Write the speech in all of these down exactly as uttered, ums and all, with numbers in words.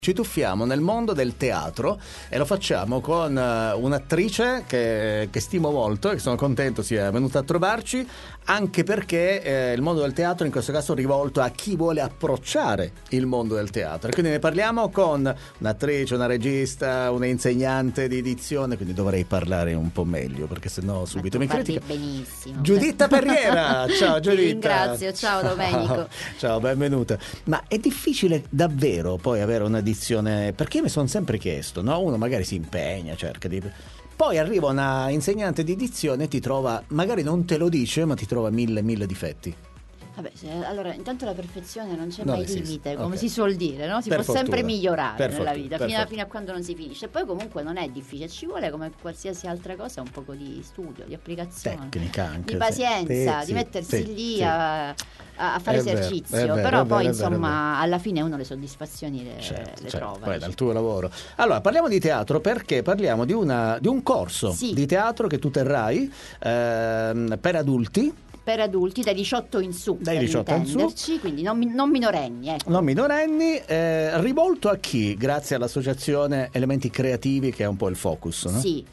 Ci tuffiamo nel mondo del teatro e lo facciamo con uh, un'attrice che, che stimo molto e che sono contento sia venuta a trovarci, anche perché eh, il mondo del teatro in questo caso è rivolto a chi vuole approcciare il mondo del teatro, e quindi ne parliamo con un'attrice, una regista, una insegnante di edizione, quindi dovrei parlare un po' meglio perché sennò subito mi critica. Benissimo. Giuditta Perriera, ciao Giuditta. Ti ringrazio, ciao Domenico. Ciao, ciao, benvenuta. Ma è difficile davvero poi avere una perché io mi sono sempre chiesto, no? Uno magari si impegna, cerca di... poi arriva una insegnante di dizione e ti trova, magari non te lo dice, ma ti trova mille, mille difetti. Vabbè, se, allora intanto la perfezione non c'è non mai esiste. limite, come Okay. si suol dire, no? Si per può fortuna. sempre migliorare per nella fortuna. vita, per fino a, fortuna. fino a quando non si finisce. Poi comunque non è difficile, ci vuole come qualsiasi altra cosa un poco di studio, di applicazione, Tecnica anche, di pazienza, sì. di mettersi sì, lì sì. A, a fare È esercizio, vero, è vero, però è poi vero, è vero, insomma è vero. alla fine uno le soddisfazioni le, Certo, le certo. trova. Poi diciamo. dal tuo lavoro. Allora, parliamo di teatro perché parliamo di, una, di un corso Sì. di teatro che tu terrai ehm, per adulti. Per adulti dai diciotto in su, Dai per diciotto in su. intenderci, quindi non, mi- non minorenni, ecco. Non minorenni, eh, rivolto a chi? Grazie all'associazione Elementi Creativi, che è un po' il focus, no? Sì,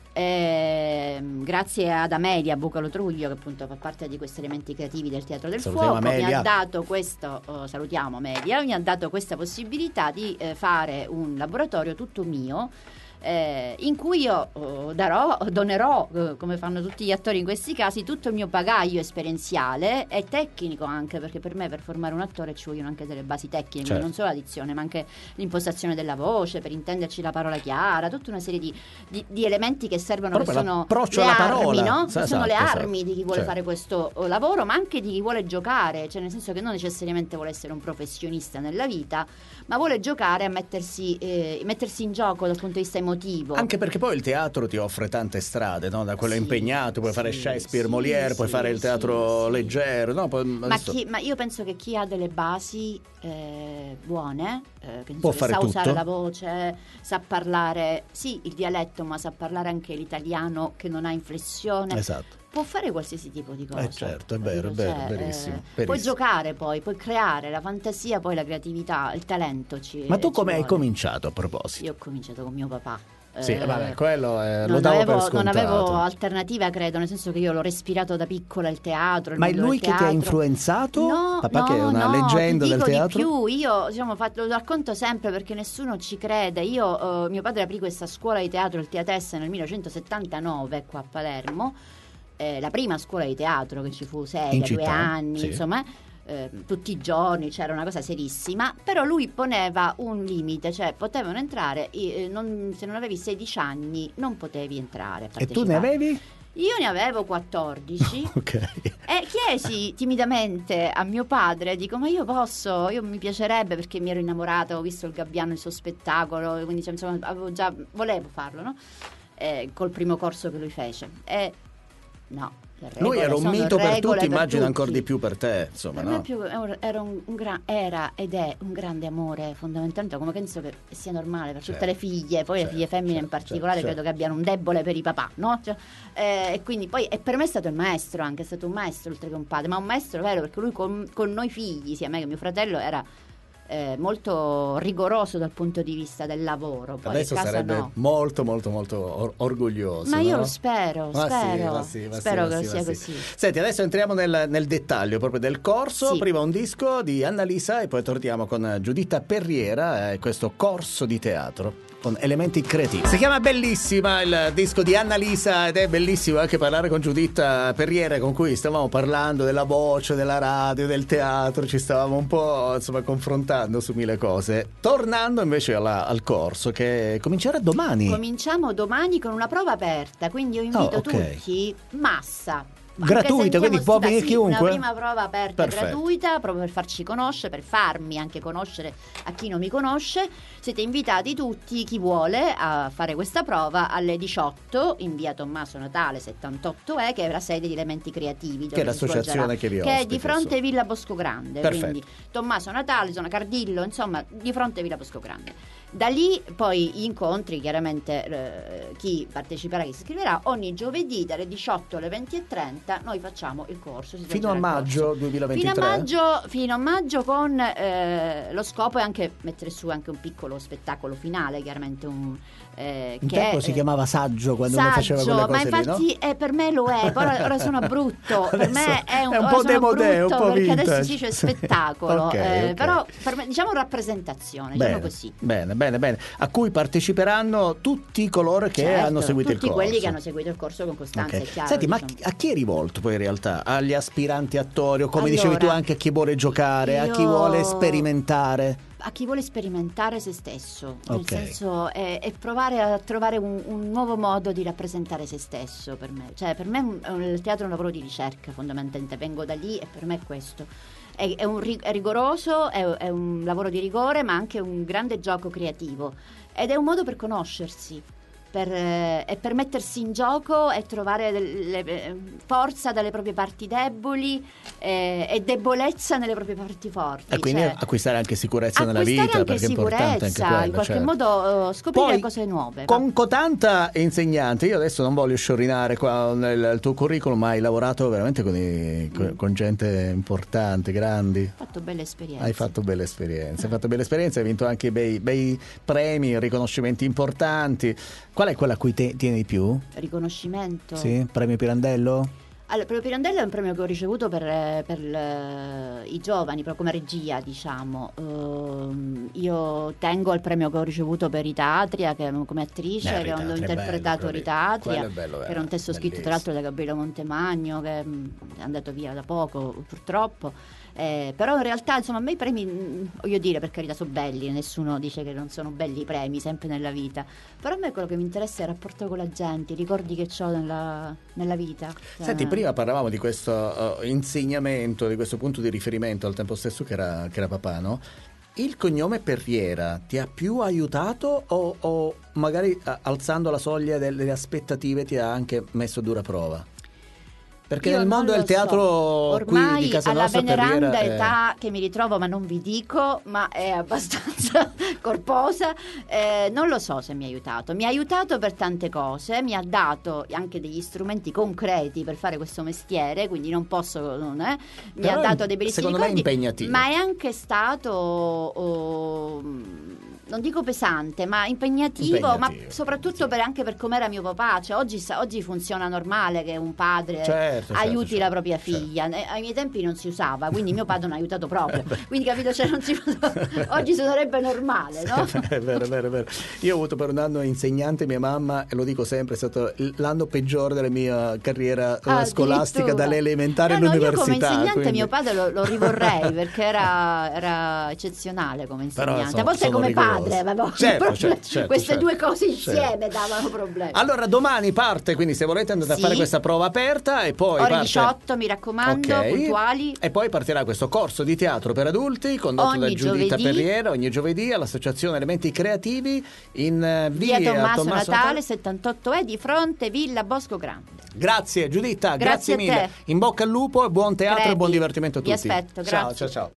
ehm, grazie ad Amelia Bucalo Truglio, che appunto fa parte di questi elementi creativi del Teatro del Salutiamo Fuoco, mi Amelia. ha dato questo, oh, salutiamo Amelia, mi ha dato questa possibilità di eh, fare un laboratorio tutto mio, Eh, in cui io oh, darò, donerò, eh, come fanno tutti gli attori in questi casi, tutto il mio bagaglio esperienziale e tecnico, anche perché per me per formare un attore ci vogliono anche delle basi tecniche, Certo. non solo la dizione ma anche l'impostazione della voce, per intenderci la parola chiara, tutta una serie di, di, di elementi che servono, Proprio che sono l'approccio le alla armi, parola. no? Esatto, Che sono le esatto. armi di chi vuole Certo. fare questo oh, lavoro, ma anche di chi vuole giocare, cioè nel senso che non necessariamente vuole essere un professionista nella vita, ma vuole giocare a mettersi, eh, mettersi in gioco dal punto di vista emotivo. Anche perché poi il teatro ti offre tante strade, no? Da quello Sì, impegnato, puoi sì, fare Shakespeare, sì, Molière, sì, puoi fare il sì, teatro sì. leggero, no? Poi, Ma, adesso- chi, ma io penso che chi ha delle basi eh, buone, eh, che, Può che fare sa tutto. usare la voce, sa parlare, sì, il dialetto, ma sa parlare anche l'italiano che non ha inflessione. Esatto. Può fare qualsiasi tipo di cosa. Eh, certo, è vero, è vero, Cioè, verissimo, eh, verissimo. Puoi giocare poi, puoi creare la fantasia, poi la creatività, il talento ci Ma tu ci come hai vuole. cominciato a proposito? Io ho cominciato con mio papà. Sì, Eh, vabbè, quello eh, lo non davo avevo, per scontato. non avevo alternativa, credo, nel senso che io l'ho respirato da piccola il teatro. il Ma è mondo lui del che ti ha teatro. influenzato? No, Papà no, che è una no, leggenda ti del dico teatro? Di più, io diciamo, fatto, lo racconto sempre perché nessuno ci crede. Io, eh, mio padre aprì questa scuola di teatro, il Teatessa, nel millenovecentosettantanove qua a Palermo, eh, la prima scuola di teatro che ci fu seria, In due città, anni, sì. insomma. Eh, tutti i giorni c'era una cosa serissima, però lui poneva un limite, cioè potevano entrare, eh, non, se non avevi sedici anni non potevi entrare a E tu ne partecipare. avevi? Io ne avevo quattordici. Ok. E chiesi timidamente a mio padre, dico, ma io posso, io mi piacerebbe, perché mi ero innamorata, ho visto il Gabbiano, il suo spettacolo, quindi cioè, insomma avevo già, volevo farlo, no? Eh, col primo corso che lui fece. E no. Le Lui regole era un sono mito per regole tutti, immagino tutti. ancora di più per te, insomma, Per me no? più- era, un, un gran- era ed è un grande amore, fondamentalmente, come penso che sia normale per tutte Certo, le figlie, poi certo, le figlie femmine certo, in particolare, certo, credo che abbiano un debole per i papà, no? Cioè, eh, e quindi poi, e per me è stato il maestro, anche è stato un maestro oltre che un padre, ma un maestro vero, perché lui con, con noi figli, sia me che mio fratello, era eh, molto rigoroso dal punto di vista del lavoro. Poi Adesso a casa sarebbe no. molto molto molto or- orgoglioso, Ma io no? lo spero, Ma sì, spero, ma sì, ma sì, spero ma che sì, sia ma sì. così. Senti, adesso entriamo nel, nel dettaglio proprio del corso. Sì. Prima un disco di Annalisa e poi torniamo con Giuditta Perriera e questo corso di teatro con elementi creativi. Si chiama Bellissima il disco di Annalisa ed è bellissimo anche parlare con Giuditta Perriera, con cui stavamo parlando della voce, della radio, del teatro, ci stavamo un po' insomma confrontando su mille cose. Tornando invece alla- al corso che comincerà domani. Cominciamo domani con una prova aperta, quindi io invito Oh, ok. tutti, massa. Gratuita, Anche se quindi può andiamo- venire sì, chiunque? Una prima prova aperta Perfetto. gratuita, proprio per farci conoscere, per farmi anche conoscere a chi non mi conosce. Siete invitati tutti, chi vuole, a fare questa prova alle diciotto in via Tommaso Natale settantotto E, che è la sede di Elementi Creativi, dove Che è si l'associazione svolgerà, che vi che è ospita, di fronte insomma. Villa Bosco Grande. Perfetto. Quindi Tommaso Natale, zona Cardillo, insomma, di fronte Villa Bosco Grande. Da lì poi gli incontri, chiaramente eh, chi parteciperà, chi si iscriverà, ogni giovedì dalle diciotto alle venti e trenta noi facciamo il corso. Si fino a maggio duemilaventitré? Fino a maggio, fino a maggio con eh, lo scopo è anche mettere su anche un piccolo spettacolo finale, chiaramente un... Eh, un che tempo è, si chiamava saggio quando saggio, uno faceva quelle cose ma infatti lì, no? eh, per me lo è, ora, ora sono brutto, per Adesso me è un, è un ora po' sono demodè, un brutto po' perché vintage. adesso si dice spettacolo, Ok, eh, ok. però per me, diciamo rappresentazione, Bene, diciamo così. bene, bene, bene. A cui parteciperanno tutti coloro che Certo, hanno seguito il tutti corso. quelli che hanno seguito il corso con costanza, Ok. è chiaro. Senti, ma diciamo. a chi è rivolto poi in realtà? Agli aspiranti attori o come Allora, dicevi tu anche a chi vuole giocare, a chi io- vuole sperimentare? A chi vuole sperimentare se stesso, nel Ok. senso è, è provare a trovare un, un nuovo modo di rappresentare se stesso per me. Cioè per me un- un- il teatro è un lavoro di ricerca fondamentalmente, vengo da lì e per me è questo. È, è un ri- è rigoroso, è, è un lavoro di rigore ma anche un grande gioco creativo ed è un modo per conoscersi. Per, eh, e per mettersi in gioco e trovare delle, eh, forza dalle proprie parti deboli eh, e debolezza nelle proprie parti forti. E quindi cioè, acquistare anche sicurezza nella acquistare vita, anche perché è importante anche sicurezza, quello, in qualche certo. modo eh, scoprire Poi, cose nuove. Con cotanta insegnante, io adesso non voglio sciorinare qua nel il tuo curriculum, ma hai lavorato veramente con, i- con- Mm. con gente importante, grandi. Ho fatto belle esperienze. Hai fatto belle esperienze, hai fatto belle esperienze, hai vinto anche bei, bei premi, riconoscimenti importanti. Qual è quella a cui te, tieni di più? Riconoscimento. Sì? Premio Pirandello? Allora, il premio Pirandello è un premio che ho ricevuto per, eh, per eh, i giovani, proprio come regia, diciamo. Ehm, io tengo al premio che ho ricevuto per Ritatria, che come attrice, Eh, che ho Ritatria, interpretato bello, Ritatria, quello è bello, che era un testo scritto tra l'altro da Gabriele Montemagno, che mh, è andato via da poco, purtroppo. Eh, però in realtà insomma a me i premi, mh, voglio dire, per carità, sono belli, nessuno dice che non sono belli i premi sempre nella vita, però a me quello che mi interessa è il rapporto con la gente, i ricordi che ho nella, nella vita. Senti, Eh, prima parlavamo di questo uh, insegnamento, di questo punto di riferimento al tempo stesso che era, che era papà, no? Il cognome Perriera ti ha più aiutato o, o magari uh, alzando la soglia delle aspettative ti ha anche messo a dura prova? Perché Io nel mondo non del lo so. teatro qui ormai di casa alla nostra veneranda Perriera è- età che mi ritrovo, ma non vi dico, ma è abbastanza corposa, eh, non lo so se mi ha aiutato. Mi ha aiutato per tante cose, mi ha dato anche degli strumenti concreti per fare questo mestiere, quindi non posso, non è, mi Però ha dato dei bellissimi secondo me è ricordi, impegnativo. ma è anche stato oh, non dico pesante, ma impegnativo, Impegnativo, ma soprattutto impegnativo. per, anche per com'era mio papà. Cioè, oggi, sa- oggi funziona normale che un padre Certo, certo, aiuti certo, la propria certo. figlia. Eh, Ai miei tempi non si usava, quindi mio padre non ha aiutato proprio. Quindi capito, cioè, non si... oggi sarebbe normale, no? È vero, è vero, è vero. Io ho avuto per un anno insegnante mia mamma e lo dico sempre, è stato l'anno peggiore della mia carriera eh, Ah, scolastica addirittura. dalle elementari No, no, all'università. io come insegnante quindi- mio padre lo, lo rivorrei perché era, era eccezionale come Però, insegnante. insomma, A volte sono come rigoroso. padre, aveva Certo, problemi. certo, certo, Queste certo. due cose Certo. insieme davano problemi. Allora domani parte, quindi se volete andate Sì. a fare questa prova aperta e poi Ore parte... diciotto, mi raccomando, Ok. puntuali. E poi partirà questo corso di teatro per adulti condotto Ogni da Giuditta giovedì. Perriera ogni giovedì all'Associazione Elementi Creativi in eh, Via via Tommaso, Tommaso Natale, settantotto E, di fronte Villa Bosco Grande. Grazie Giuditta, Grazie grazie, a mille. te. In bocca al lupo e buon teatro e Prego. buon divertimento a Vi tutti. aspetto, Ciao, grazie. ciao, ciao.